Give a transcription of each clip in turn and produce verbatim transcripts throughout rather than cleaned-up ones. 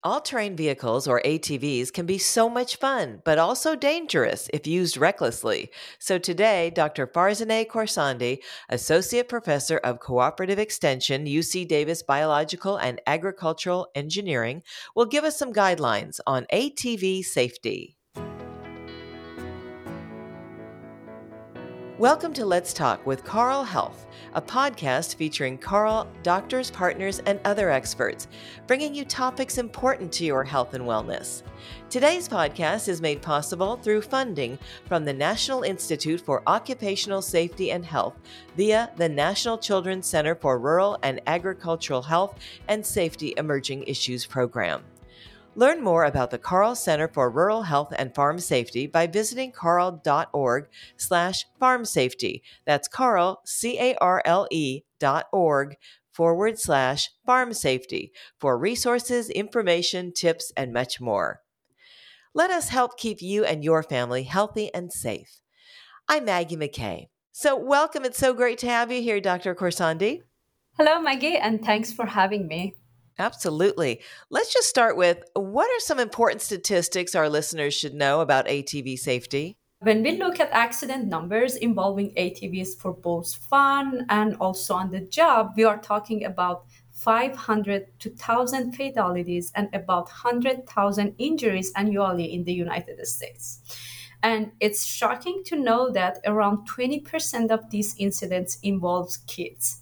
All-terrain vehicles, or A T Vs, can be so much fun, but also dangerous if used recklessly. So today, Doctor Farzaneh Khorsandi, Associate Professor of Cooperative Extension, U C Davis Biological and Agricultural Engineering, will give us some guidelines on A T V safety. Welcome to Let's Talk with Carle Health, a podcast featuring Carle, doctors, partners, and other experts, bringing you topics important to your health and wellness. Today's podcast is made possible through funding from the National Institute for Occupational Safety and Health via the National Children's Center for Rural and Agricultural Health and Safety Emerging Issues Program. Learn more about the Carle Center for Rural Health and Farm Safety by visiting carle.org slash farm safety. That's Carle, C-A-R-L-E dot org forward slash farm safety for resources, information, tips, and much more. Let us help keep you and your family healthy and safe. I'm Maggie McKay. So welcome. It's so great to have you here, Doctor Khorsandi. Hello, Maggie, and thanks for having me. Absolutely. Let's just start with, what are some important statistics our listeners should know about A T V safety? When we look at accident numbers involving A T Vs for both fun and also on the job, we are talking about five hundred to one thousand fatalities and about one hundred thousand injuries annually in the United States. And it's shocking to know that around twenty percent of these incidents involves kids.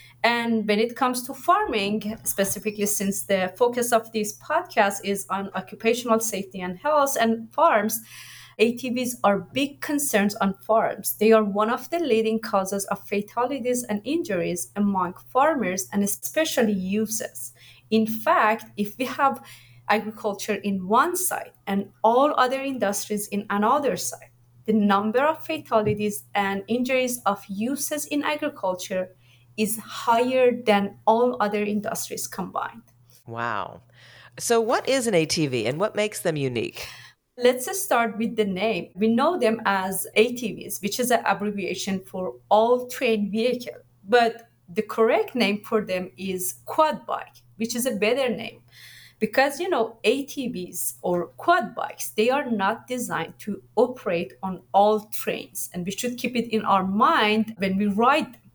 And when it comes to farming, specifically since the focus of this podcast is on occupational safety and health and farms, A T Vs are big concerns on farms. They are one of the leading causes of fatalities and injuries among farmers and especially youths. In fact, if we have agriculture in one side and all other industries in another side, the number of fatalities and injuries of youths in agriculture is higher than all other industries combined. Wow. So what is an A T V and what makes them unique? Let's just start with the name. We know them as A T Vs, which is an abbreviation for all-terrain vehicle. But the correct name for them is quad bike, which is a better name. Because, you know, A T Vs or quad bikes, they are not designed to operate on all trains. And we should keep it in our mind when we ride them.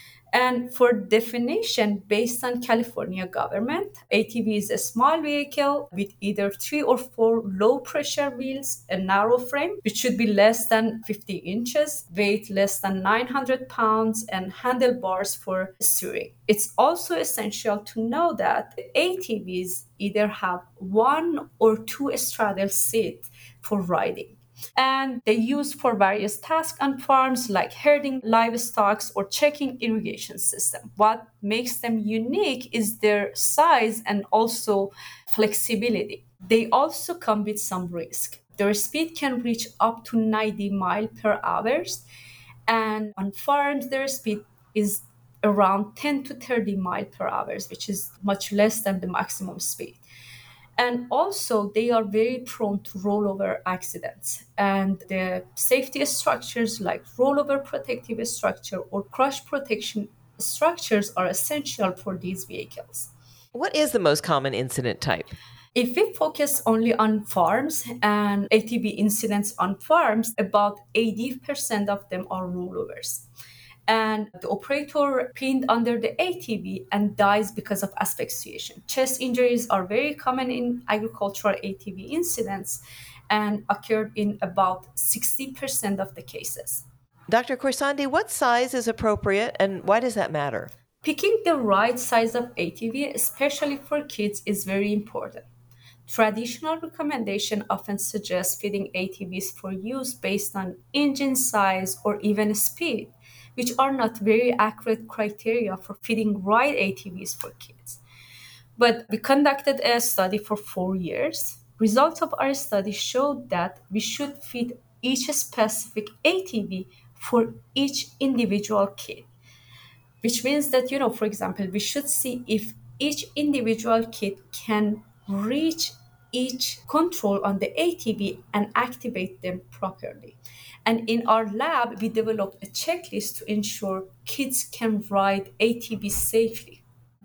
And for definition, based on California government, A T V is a small vehicle with either three or four low pressure wheels, a narrow frame, which should be less than fifty inches, weight less than nine hundred pounds, and handlebars for steering. It's also essential to know that A T Vs either have one or two straddle seats for riding. And they use for various tasks on farms like herding livestock or checking irrigation system. What makes them unique is their size and also flexibility. They also come with some risk. Their speed can reach up to ninety miles per hour, and on farms their speed is around ten to thirty miles per hour, which is much less than the maximum speed. And also, they are very prone to rollover accidents. And the safety structures like rollover protective structure or crush protection structures are essential for these vehicles. What is the most common incident type? If we focus only on farms and A T V incidents on farms, about eighty percent of them are rollovers. And the operator pinned under the A T V and dies because of asphyxiation. Chest injuries are very common in agricultural A T V incidents and occurred in about sixty percent of the cases. Doctor Khorsandi, what size is appropriate and why does that matter? Picking the right size of A T V, especially for kids, is very important. Traditional recommendation often suggests fitting A T Vs for use based on engine size or even speed, which are not very accurate criteria for fitting right A T Vs for kids. But we conducted a study for four years. Results of our study showed that we should fit each specific A T V for each individual kid, which means that, you know, for example, we should see if each individual kid can reach each control on the A T V and activate them properly. And in our lab, we developed a checklist to ensure kids can ride A T V safely.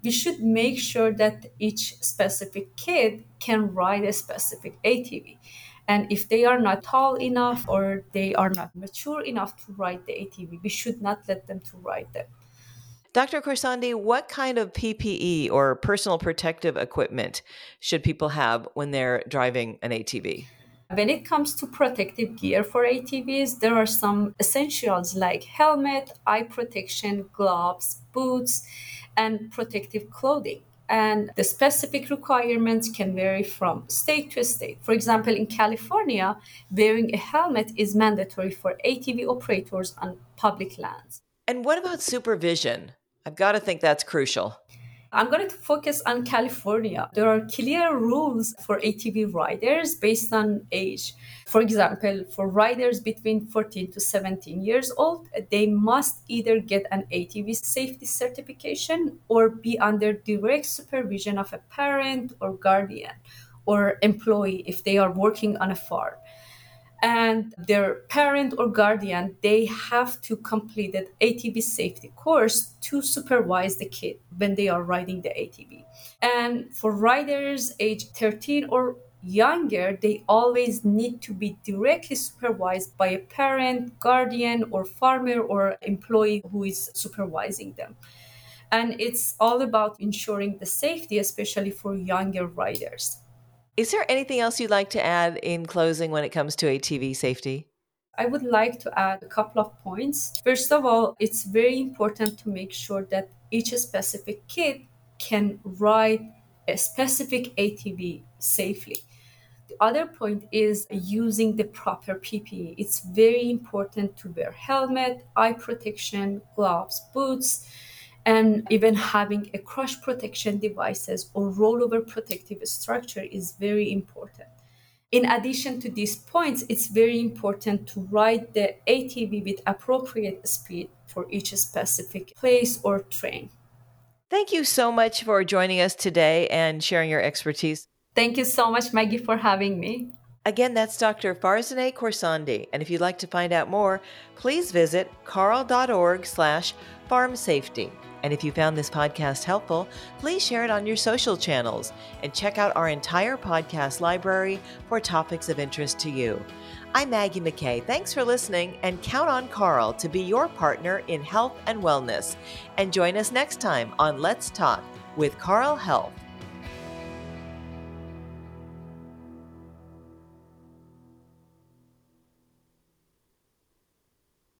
we should make sure that each specific kid can ride a specific A T V. And if they are not tall enough or they are not mature enough to ride the A T V, we should not let them to ride them. Doctor Khorsandi, what kind of P P E or personal protective equipment should people have when they're driving an A T V? When it comes to protective gear for A T Vs, there are some essentials like helmet, eye protection, gloves, boots, and protective clothing. And the specific requirements can vary from state to state. For example, in California, wearing a helmet is mandatory for A T V operators on public lands. And what about supervision? I've got to think that's crucial. I'm going to focus on California. There are clear rules for A T V riders based on age. For example, for riders between fourteen to seventeen years old, they must either get an A T V safety certification or be under direct supervision of a parent or guardian or employee if they are working on a farm. And their parent or guardian, they have to complete an A T V safety course to supervise the kid when they are riding the A T V. And for riders age thirteen or younger, they always need to be directly supervised by a parent, guardian, or farmer or employee who is supervising them. And it's all about ensuring the safety, especially for younger riders. Is there anything else you'd like to add in closing when it comes to A T V safety? I would like to add a couple of points. First of all, it's very important to make sure that each specific kid can ride a specific A T V safely. The other point is using the proper P P E. It's very important to wear helmet, eye protection, gloves, boots, and even having a crush protection devices or rollover protective structure is very important. In addition to these points, it's very important to ride the A T V with appropriate speed for each specific place or train. Thank you so much for joining us today and sharing your expertise. Thank you so much, Maggie, for having me. Again, that's Doctor Farzaneh Khorsandi. And if you'd like to find out more, please visit carle.org slash farm safety. And if you found this podcast helpful, please share it on your social channels and check out our entire podcast library for topics of interest to you. I'm Maggie McKay. Thanks for listening, and count on Carle to be your partner in health and wellness. And join us next time on Let's Talk with Carle Health.